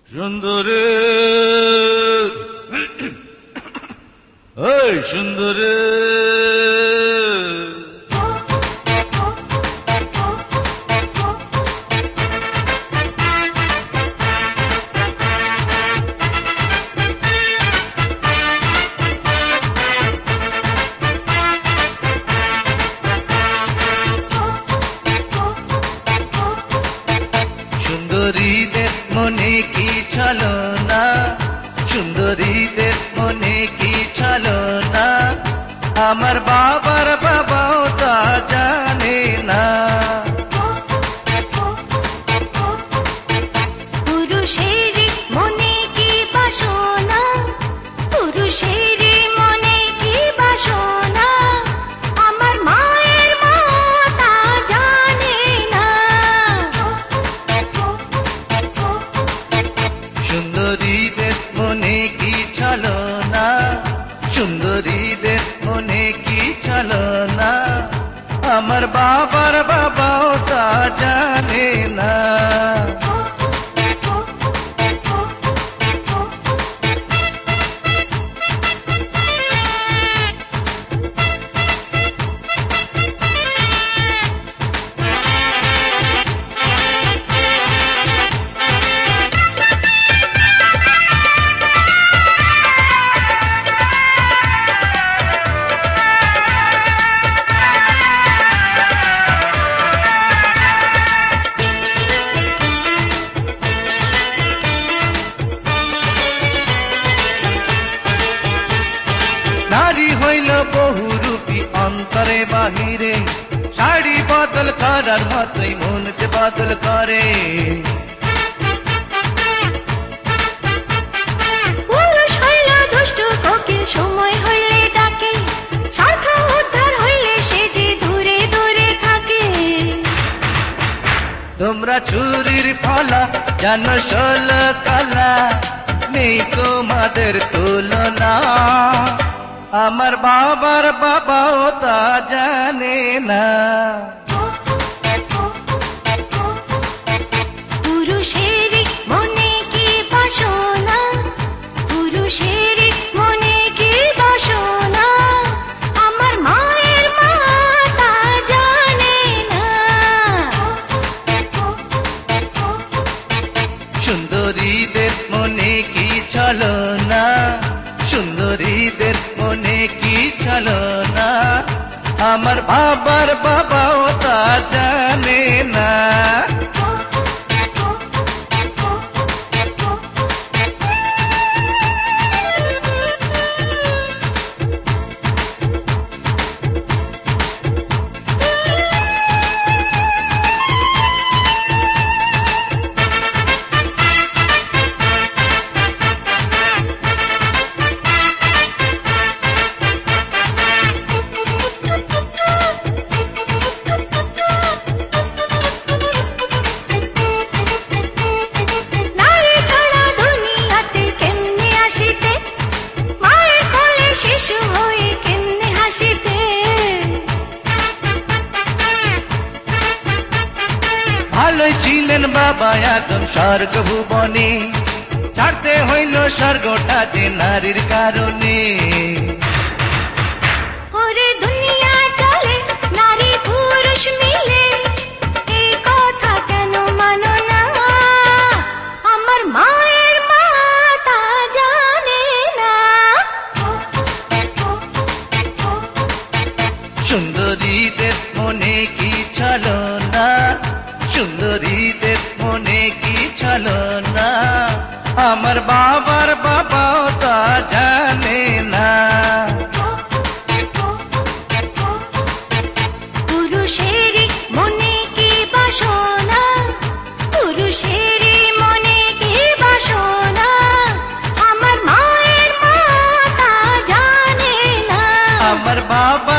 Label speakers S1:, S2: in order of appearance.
S1: সুন্দরী এই সুন্দরী
S2: সুন্দরীদের মনে কি ছলনা, সুন্দরীদের মনে কি ছলনা, আমার বাবার বাবাও তা জানে না।
S3: পুরুষের মনে কি বাসনা, পুরুষের মনে কি বাসনা, আমার মায়ের মা তা জানে না।
S2: সুন্দরীদের মনে কি ছলনা, সুন্দরীদের মনে কি ছলনা, আমার বাবার বাবাও তা জানে না। নারী হইল বহুরূপী অন্তরে বাহিরে, শাড়ি বদল করার মতোই মন যে বদল করে।
S3: পুরুষ হইল দুষ্ট কোকিল, সময় হইলে ডাকে, স্বার্থ উদ্ধার হইলে সে যে দূরে দূরে থাকে।
S2: তোমরা চুরির ফলা জানো ষোল কলা, নেই তোমাদের তুলনা, আমার বাবার বাবাও তা জানে না।
S3: পুরুষের মনে কি বাসনা, পুরুষের মনে কি বাসনা, আমার মায়ের মা তা জানে না।
S2: সুন্দরীদের মনে কি ছলনা, সুন্দরীদের মনে কি ছলনা, আমার বাবার বাবাও তা জানে না।
S3: নারী ছাড়া দুনিয়াতে কেমনে আসিতে, মায়ের কোলে শিশু হয়ে কেমনে হাসিতে।
S2: ভালোই ছিলেন বাবা একদম স্বর্গ ভুবনে, ছাড়তে হইল স্বর্গটা যে নারীর কারণে।
S3: ওরে দুনিয়া চলে নারী পুরুষ মিলে, এই কথা কেন মানো না, আমার মায়ের মা তা জানে না।
S2: সুন্দরীদের মনে কি ছলনা, সুন্দরীদের মনে কি ছলনা, আমার বাবার বাবাও তা জানে না।
S3: পুরুষের মনে কি বাসনা, পুরুষের মনে কি বাসনা, আমার মায়ের মা তা জানে না।
S2: আমার বাবা